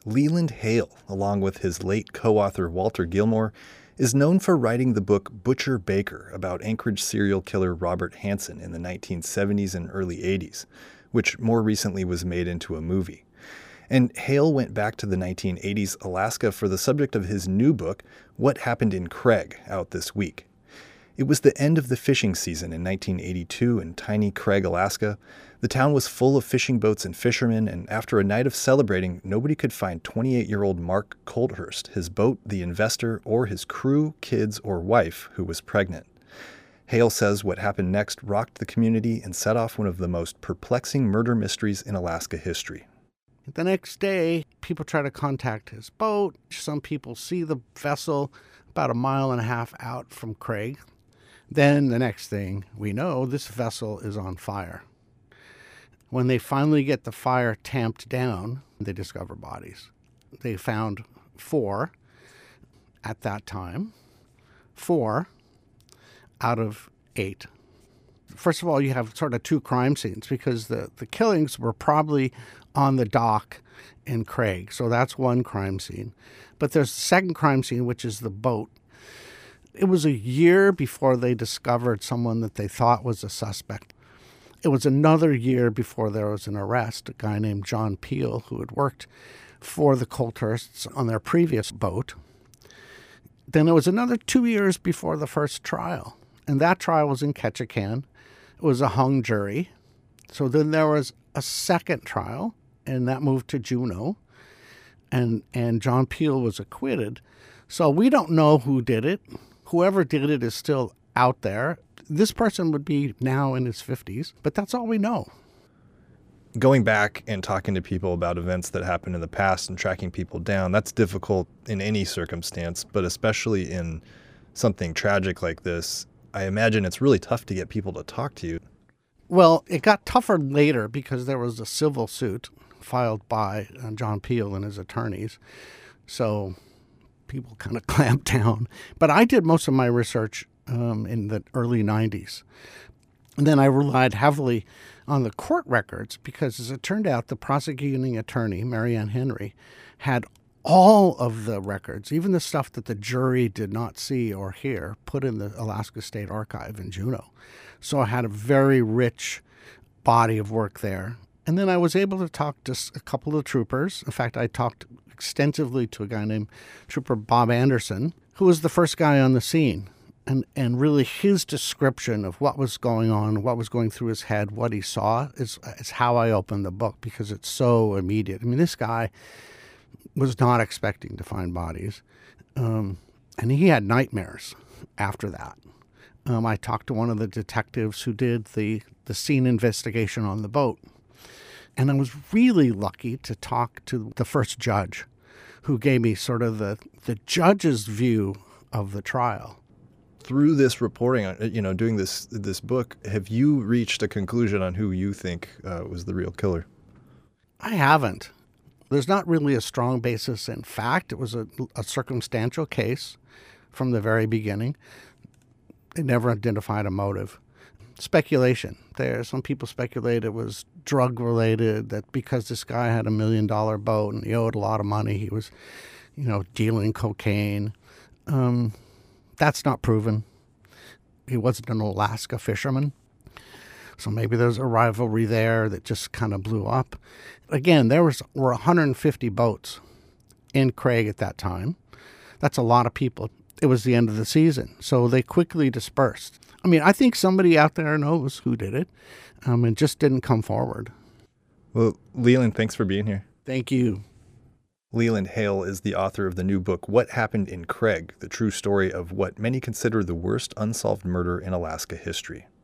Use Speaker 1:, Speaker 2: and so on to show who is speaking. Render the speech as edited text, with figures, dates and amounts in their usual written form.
Speaker 1: Leland Hale, along with his late co-author Walter Gilmore, is known for writing the book Butcher Baker about Anchorage serial killer Robert Hansen in the 1970s and early 80s, which more recently was made into a movie. And Hale went back to the 1980s Alaska for the subject of his new book, What Happened in Craig, out this week. It was the end of the fishing season in 1982 in tiny Craig, Alaska. The town was full of fishing boats and fishermen, and after a night of celebrating, nobody could find 28-year-old Mark Colthurst, his boat, the investor, or his crew, kids, or wife, who was pregnant. Hale says what happened next rocked the community and set off one of the most perplexing murder mysteries in Alaska history.
Speaker 2: The next day, people try to contact his boat. Some people see the vessel about a mile and a half out from Craig. Then the next thing we know, this vessel is on fire. When they finally get the fire tamped down, they discover bodies. They found 4 at that time, 4 out of 8. First of all, you have sort of 2 crime scenes because the killings were probably on the dock in Craig. So that's one crime scene. But there's a second crime scene, which is the boat. It was a year before they discovered someone that they thought was a suspect. It was another year before there was an arrest, a guy named John Peel, who had worked for the Colthursts on their previous boat. Then it was another 2 years before the first trial, and that trial was in Ketchikan. It was a hung jury. So then there was a second trial, and that moved to Juneau, and John Peel was acquitted. So we don't know who did it. Whoever did it is still out there. This person would be now in his 50s, but that's all we know.
Speaker 1: Going back and talking to people about events that happened in the past and tracking people down, that's difficult in any circumstance, but especially in something tragic like this. I imagine it's really tough to get people to talk to you.
Speaker 2: Well, it got tougher later because there was a civil suit filed by John Peel and his attorneys. So people kind of clamped down. But I did most of my research in the early 90s. And then I relied heavily on the court records because, as it turned out, the prosecuting attorney, Marianne Henry, had all of the records, even the stuff that the jury did not see or hear, put in the Alaska State Archive in Juneau. So I had a very rich body of work there. And then I was able to talk to a couple of troopers. In fact, I talked extensively to a guy named Trooper Bob Anderson, who was the first guy on the scene. And really his description of what was going on, what was going through his head, what he saw is how I opened the book because it's so immediate. I mean, this guy was not expecting to find bodies. And he had nightmares after that. I talked to one of the detectives who did the scene investigation on the boat. And I was really lucky to talk to the first judge who gave me sort of the judge's view of the trial.
Speaker 1: Through this reporting, doing this book, have you reached a conclusion on who you think was the real killer?
Speaker 2: I haven't. There's not really a strong basis in fact. It was a circumstantial case from the very beginning. They never identified a motive. Speculation. Some people speculate it was drug-related, that because this guy had $1 million boat and he owed a lot of money, he was, dealing cocaine. That's not proven. He wasn't an Alaska fisherman. So maybe there's a rivalry there that just kind of blew up. Again, there were 150 boats in Craig at that time. That's a lot of people. It was the end of the season, so they quickly dispersed. I mean, I think somebody out there knows who did it and just didn't come forward.
Speaker 1: Well, Leland, thanks for being here.
Speaker 2: Thank you.
Speaker 1: Leland Hale is the author of the new book, What Happened in Craig, the true story of what many consider the worst unsolved murder in Alaska history.